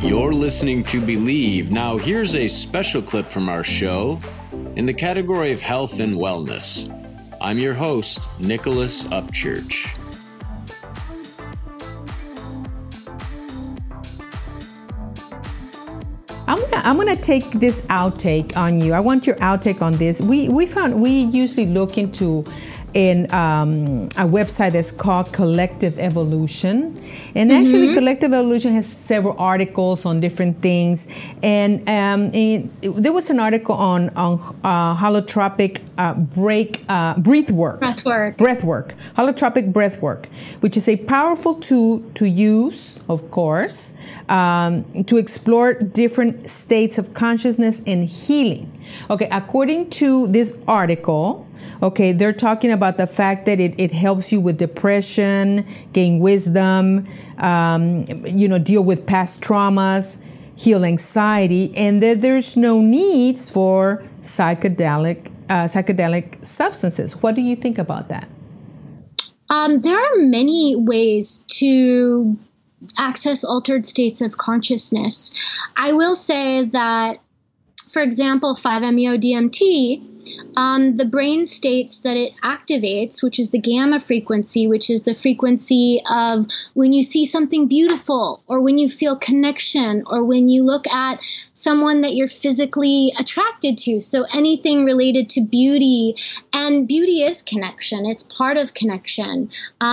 You're listening to Believe. Now, here's a special clip from our show in the category of health and wellness. I'm your host, Nicholas Upchurch. I'm gonna take this outtake on you. I want your outtake on this. We usually look into a website that's called Collective Evolution, and actually Collective Evolution has several articles on different things. And there was an article on holotropic breath work, holotropic breath work, which is a powerful tool to use, of course, to explore different states of consciousness and healing. Okay, according to this article, okay, they're talking about the fact that it helps you with depression, gain wisdom, deal with past traumas, heal anxiety, and that there's no needs for psychedelic substances. What do you think about that? There are many ways to access altered states of consciousness. I will say that, for example, 5-MeO-DMT, the brain states that it activates, which is the gamma frequency, which is the frequency of when you see something beautiful, or when you feel connection, or when you look at someone that you're physically attracted to. So anything related to beauty, and beauty is connection. It's part of connection.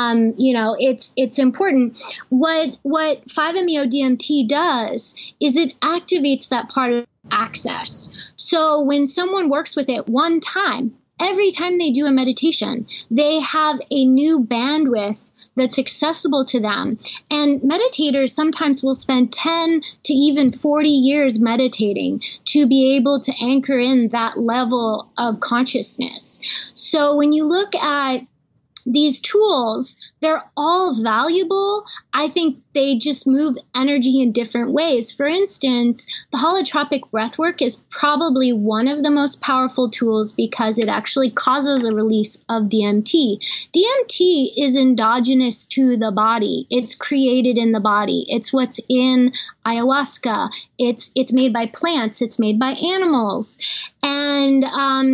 It's important. What 5-MeO-DMT does is it activates that part of access. So when someone works with it one time, every time they do a meditation, they have a new bandwidth that's accessible to them. And meditators sometimes will spend 10 to even 40 years meditating to be able to anchor in that level of consciousness. So when you look at these tools, they're all valuable. I think they just move energy in different ways. For instance, the holotropic breathwork is probably one of the most powerful tools because it actually causes a release of DMT. DMT is endogenous to the body. It's created in the body. It's what's in ayahuasca. It's made by plants. It's made by animals. And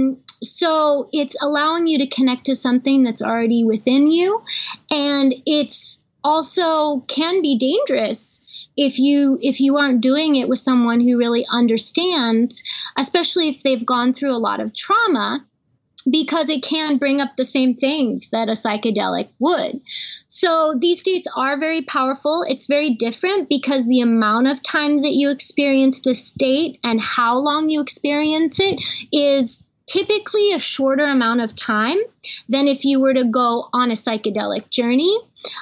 so it's allowing you to connect to something that's already within you. And it's also can be dangerous if you aren't doing it with someone who really understands, especially if they've gone through a lot of trauma, because it can bring up the same things that a psychedelic would. So these states are very powerful. It's very different because the amount of time that you experience the state and how long you experience it is typically a shorter amount of time than if you were to go on a psychedelic journey.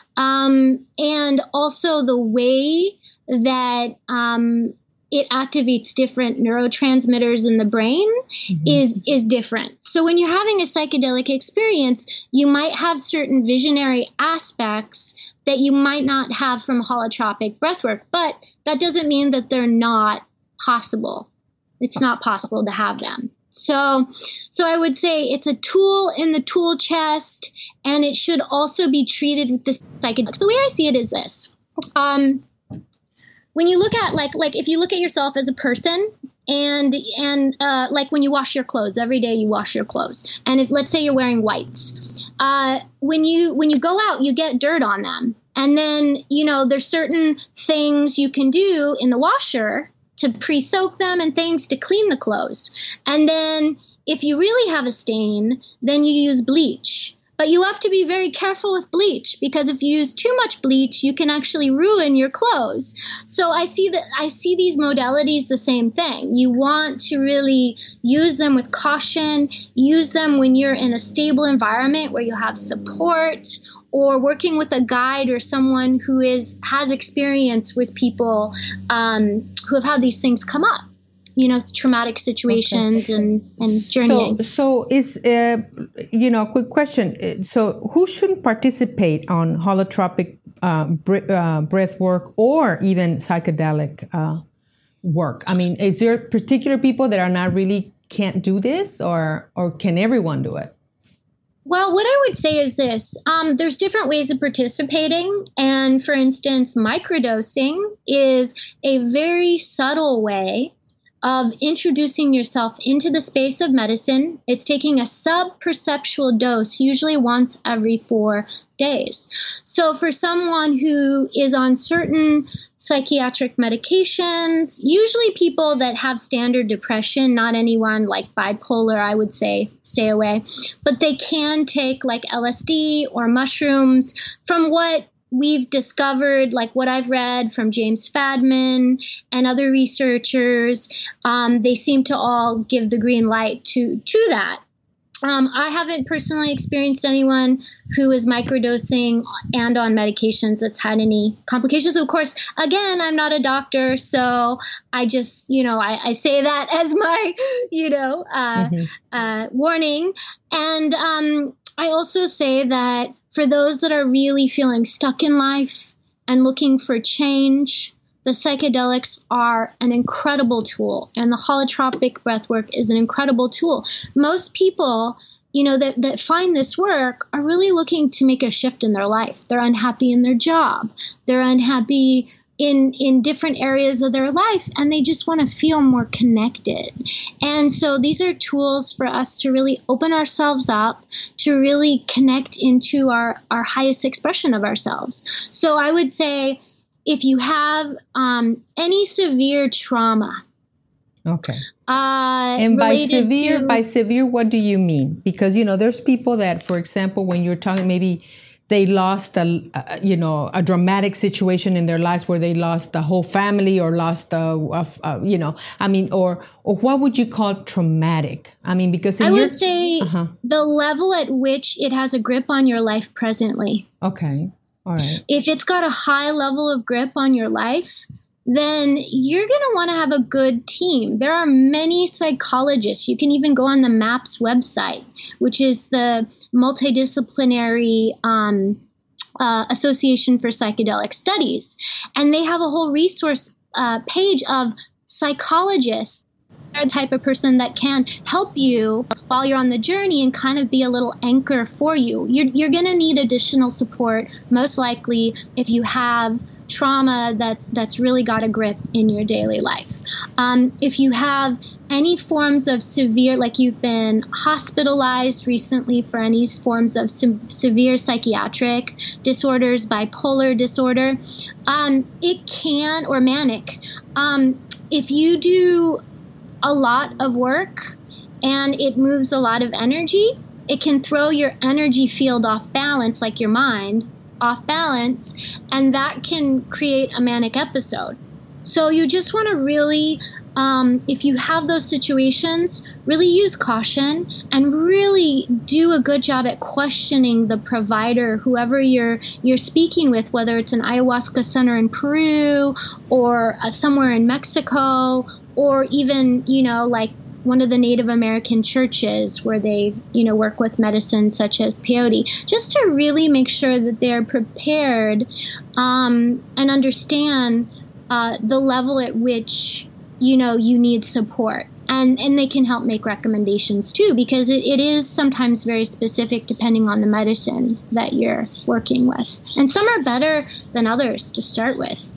And also the way that it activates different neurotransmitters in the brain is different. So when you're having a psychedelic experience, you might have certain visionary aspects that you might not have from holotropic breathwork, but that doesn't mean that they're not possible. It's not possible to have them. So I would say it's a tool in the tool chest, and it should also be treated with this psychedelics. The way I see it is this. When you look at like if you look at yourself as a person, and like when you wash your clothes, every day you wash your clothes, and if, let's say you're wearing whites, when you go out, you get dirt on them, and then there's certain things you can do in the washer to pre-soak them and things to clean the clothes. And then if you really have a stain, then you use bleach. But you have to be very careful with bleach, because if you use too much bleach, you can actually ruin your clothes. So I see these modalities the same thing. You want to really use them with caution, use them when you're in a stable environment where you have support, or working with a guide or someone who has experience with people who have had these things come up, traumatic situations and journeying. So it's, quick question. So who shouldn't participate on holotropic breath work or even psychedelic work? I mean, is there particular people that are not really can't do this, or can everyone do it? Well, what I would say is this. There's different ways of participating. And for instance, microdosing is a very subtle way of introducing yourself into the space of medicine. It's taking a sub-perceptual dose, usually once every 4 days. So for someone who is on certain psychiatric medications, usually people that have standard depression, not anyone like bipolar, I would say stay away, but they can take like LSD or mushrooms. From what we've discovered, like what I've read from James Fadman and other researchers, they seem to all give the green light to that. I haven't personally experienced anyone who is microdosing and on medications that's had any complications. Of course, again, I'm not a doctor, so I just, I say that as my, warning. And I also say that for those that are really feeling stuck in life and looking for change, the psychedelics are an incredible tool, and the holotropic breathwork is an incredible tool. Most people, that find this work are really looking to make a shift in their life. They're unhappy in their job. They're unhappy in different areas of their life, and they just want to feel more connected. And so these are tools for us to really open ourselves up, to really connect into our highest expression of ourselves. So I would say, if you have any severe trauma. Okay. And by severe, what do you mean? Because, there's people that, for example, when you're talking, maybe they lost a dramatic situation in their lives where they lost the whole family or lost or what would you call traumatic? I mean, because I would say the level at which it has a grip on your life presently. Okay. All right. If it's got a high level of grip on your life, then you're going to want to have a good team. There are many psychologists. You can even go on the MAPS website, which is the Multidisciplinary Association for Psychedelic Studies. And they have a whole resource page of psychologists, the type of person that can help you while you're on the journey and kind of be a little anchor for you. You're going to need additional support, most likely if you have trauma that's really got a grip in your daily life. If you have any forms of severe, like you've been hospitalized recently for any forms of severe psychiatric disorders, bipolar disorder, it can, or manic, if you do a lot of work and it moves a lot of energy, it can throw your energy field off balance, like your mind off balance, and that can create a manic episode. So you just want to really, if you have those situations, really use caution and really do a good job at questioning the provider, whoever you're speaking with, whether it's an ayahuasca center in Peru or somewhere in Mexico, or even, like one of the Native American churches where they, work with medicine such as peyote, just to really make sure that they're prepared and understand the level at which, you need support. And they can help make recommendations too, because it is sometimes very specific depending on the medicine that you're working with. And some are better than others to start with.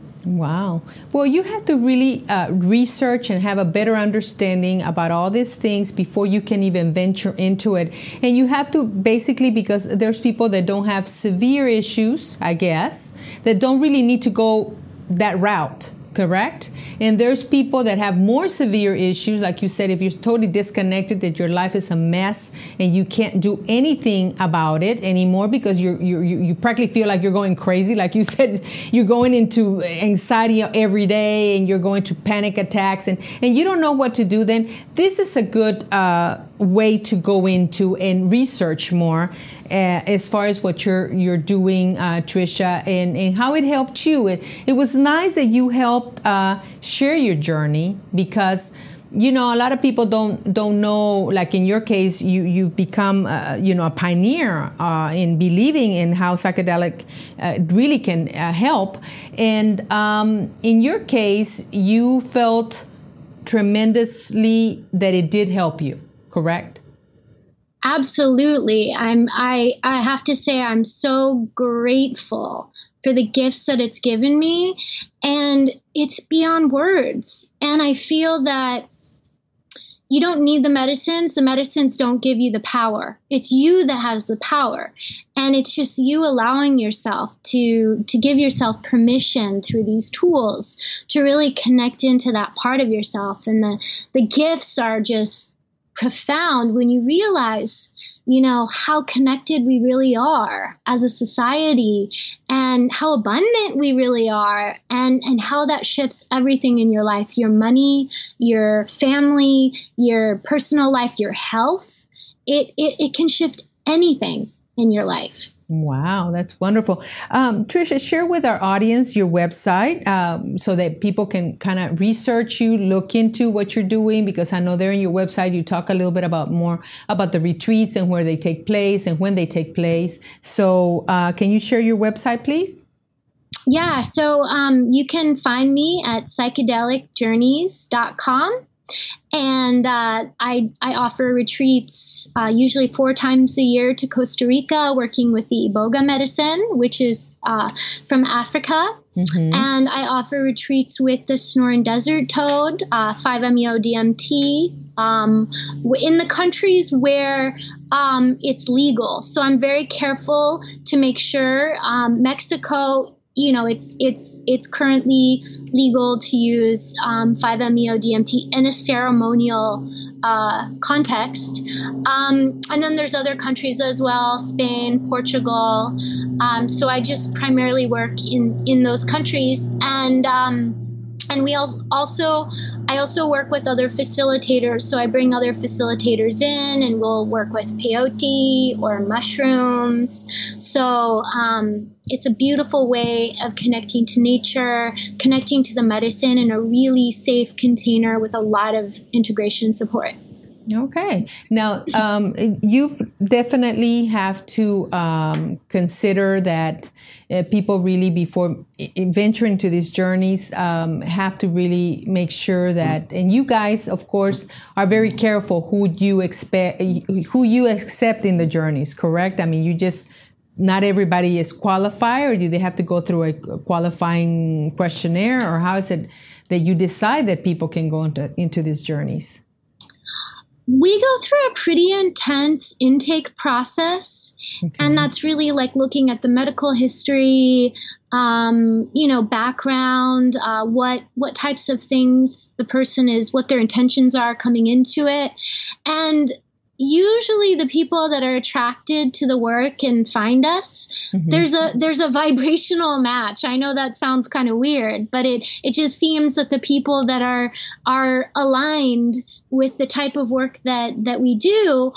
Wow. Well, you have to really research and have a better understanding about all these things before you can even venture into it. And you have to basically, because there's people that don't have severe issues, I guess, that don't really need to go that route. Correct? And there's people that have more severe issues, like you said, if you're totally disconnected, that your life is a mess and you can't do anything about it anymore because you practically feel like you're going crazy. Like you said, you're going into anxiety every day and you're going to panic attacks and you don't know what to do. Then this is a good way to go into and research more as far as what you're doing, Tricia, and how it helped you. It was nice that you helped share your journey, because a lot of people don't know. Like in your case, you become a pioneer in believing in how psychedelic really can help. And in your case, you felt tremendously that it did help you. Correct? Absolutely. I have to say I'm so grateful for the gifts that it's given me, and it's beyond words. And I feel that you don't need the medicines. The medicines don't give you the power. It's you that has the power. And it's just you allowing yourself to give yourself permission through these tools to really connect into that part of yourself. And the gifts are just profound when you realize, how connected we really are as a society, and how abundant we really are, and how that shifts everything in your life, your money, your family, your personal life, your health. It can shift anything in your life. Wow, that's wonderful. Tricia, share with our audience your website so that people can kind of research you, look into what you're doing, because I know there in your website you talk a little bit more about the retreats and where they take place and when they take place. So can you share your website, please? Yeah, so you can find me at psychedelicjourneys.com. And I offer retreats usually 4 times a year to Costa Rica, working with the Iboga medicine, which is from Africa. Mm-hmm. And I offer retreats with the Sonoran Desert Toad, 5-MeO-DMT, in the countries where it's legal. So I'm very careful to make sure Mexico, it's currently legal to use 5-MeO-DMT in a ceremonial context. And then there's other countries as well, Spain, Portugal. So I just primarily work in those countries. And we I also work with other facilitators. So I bring other facilitators in, and we'll work with peyote or mushrooms. So it's a beautiful way of connecting to nature, connecting to the medicine in a really safe container with a lot of integration support. Okay. Now, you definitely have to consider that people really, before venturing into these journeys, have to really make sure that, and you guys, of course, are very careful who you accept in the journeys, correct? I mean, not everybody is qualified, or do they have to go through a qualifying questionnaire, or how is it that you decide that people can go into these journeys? We go through a pretty intense intake process, okay. And that's really like looking at the medical history, background, what types of things the person is, what their intentions are coming into it. And usually the people that are attracted to the work and find us, mm-hmm. there's a vibrational match. I know that sounds kind of weird, but it just seems that the people that are aligned with the type of work that we do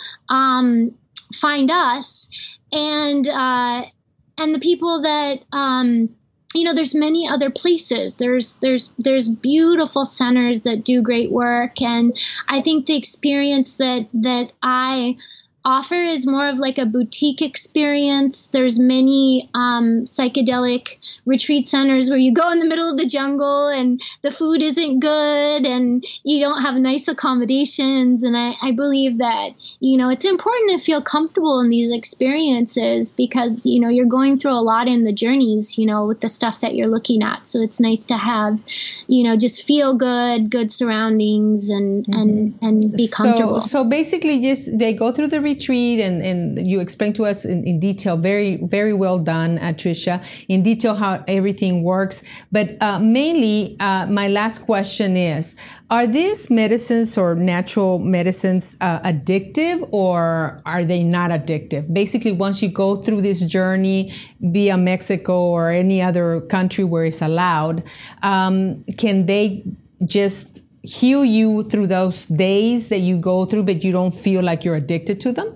find us, and the people that there's many other places. There's beautiful centers that do great work, and I think the experience that I offer is more of like a boutique experience. There's many psychedelic retreat centers where you go in the middle of the jungle and the food isn't good and you don't have nice accommodations. And I believe that, it's important to feel comfortable in these experiences because, you're going through a lot in the journeys, with the stuff that you're looking at. So it's nice to have, just feel good surroundings and be comfortable. So basically just they go through the retreat and you explained to us in detail, very, very well done, Tricia, in detail how everything works. But mainly, my last question is, are these medicines or natural medicines addictive, or are they not addictive? Basically, once you go through this journey via Mexico or any other country where it's allowed, can they just heal you through those days that you go through, but you don't feel like you're addicted to them?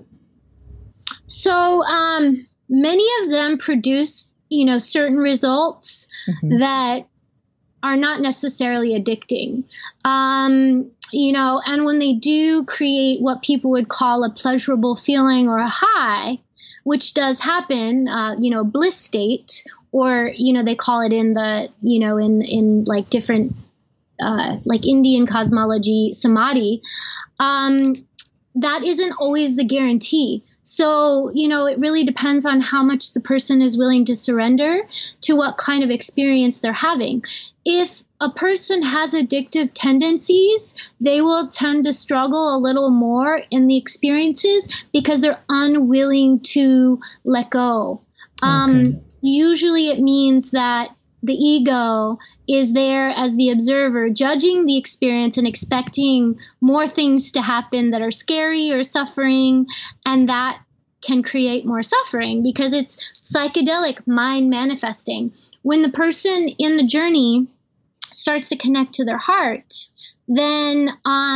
So many of them produce, certain results mm-hmm. that are not necessarily addicting. And when they do create what people would call a pleasurable feeling or a high, which does happen, bliss state, or, they call it in the, in like different like Indian cosmology, samadhi, that isn't always the guarantee. So, it really depends on how much the person is willing to surrender to what kind of experience they're having. If a person has addictive tendencies, they will tend to struggle a little more in the experiences because they're unwilling to let go. Okay. Usually it means that the ego is there as the observer, judging the experience and expecting more things to happen that are scary or suffering, and that can create more suffering because it's psychedelic mind manifesting. When the person in the journey starts to connect to their heart, then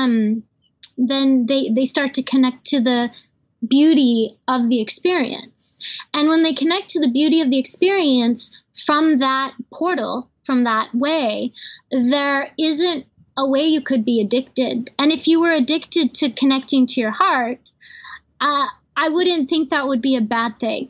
they start to connect to the beauty of the experience. And when they connect to the beauty of the experience from that portal, from that way, there isn't a way you could be addicted. And if you were addicted to connecting to your heart, I wouldn't think that would be a bad thing.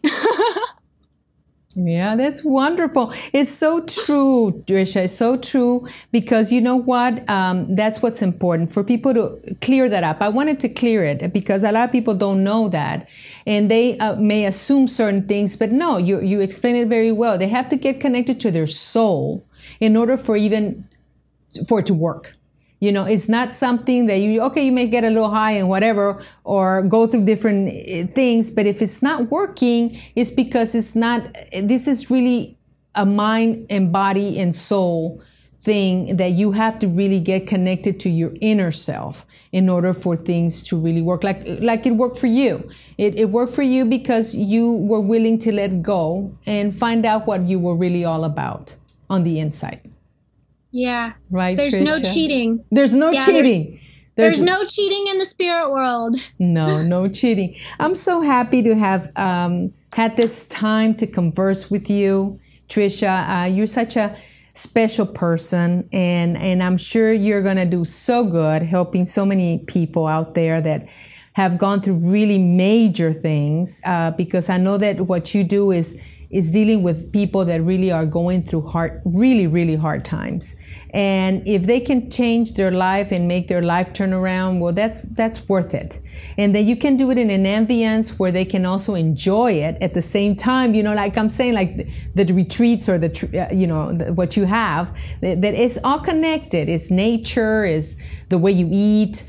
Yeah, that's wonderful. It's so true, Tricia. It's so true because you know what? That's what's important for people to clear that up. I wanted to clear it because a lot of people don't know that and they may assume certain things, but no, you explain it very well. They have to get connected to their soul in order for it to work. It's not something that you may get a little high and whatever, or go through different things. But if it's not working, it's because this is really a mind and body and soul thing that you have to really get connected to your inner self in order for things to really work. Like it worked for you. It worked for you because you were willing to let go and find out what you were really all about on the inside. Yeah. Right. There's Tricia? no cheating. There's no cheating. There's no cheating in the spirit world. No cheating. I'm so happy to have had this time to converse with you, Tricia. You're such a special person, and I'm sure you're going to do so good helping so many people out there that have gone through really major things, because I know that what you do is dealing with people that really are going through really, really hard times. And if they can change their life and make their life turn around, well, that's worth it. And then you can do it in an ambience where they can also enjoy it at the same time. Like I'm saying, like the retreats or what you have, that it's all connected. It's nature, it's the way you eat.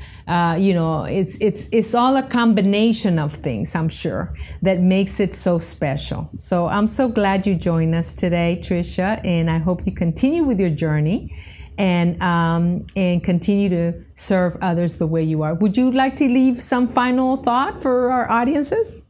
It's all a combination of things, I'm sure, that makes it so special. So I'm so glad you joined us today, Tricia, and I hope you continue with your journey and continue to serve others the way you are. Would you like to leave some final thought for our audiences?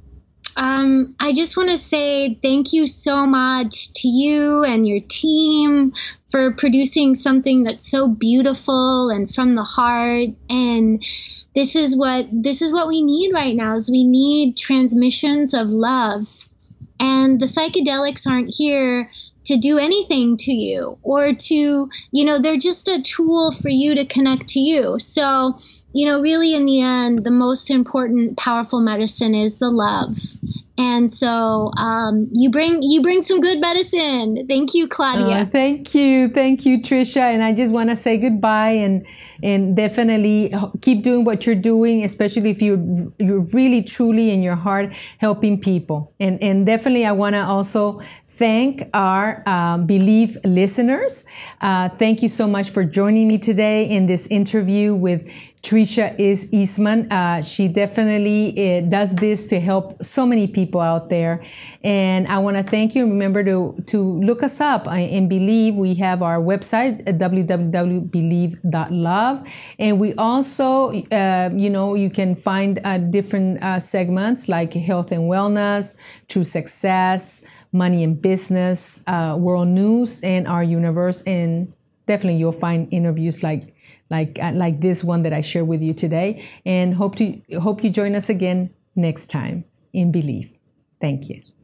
I just want to say thank you so much to you and your team for producing something that's so beautiful and from the heart. And this is what we need right now, is we need transmissions of love. And the psychedelics aren't here to do anything to you or to, they're just a tool for you to connect to you. So, really in the end, the most important, powerful medicine is the love. And so you bring some good medicine. Thank you, Claudia. Thank you, Tricia. And I just want to say goodbye and definitely keep doing what you're doing, especially if you're really truly in your heart helping people. And definitely I want to also thank our Believe listeners. Thank you so much for joining me today in this interview with Tricia Eastman. She definitely does this to help so many people out there. And I want to thank you. Remember to look us up in Believe. We have our website at www.believe.love. And we also, you can find different segments like health and wellness, true success, money and business, world news, and our universe. And definitely you'll find interviews like this one that I share with you today, and hope you join us again next time in Believe. Thank you.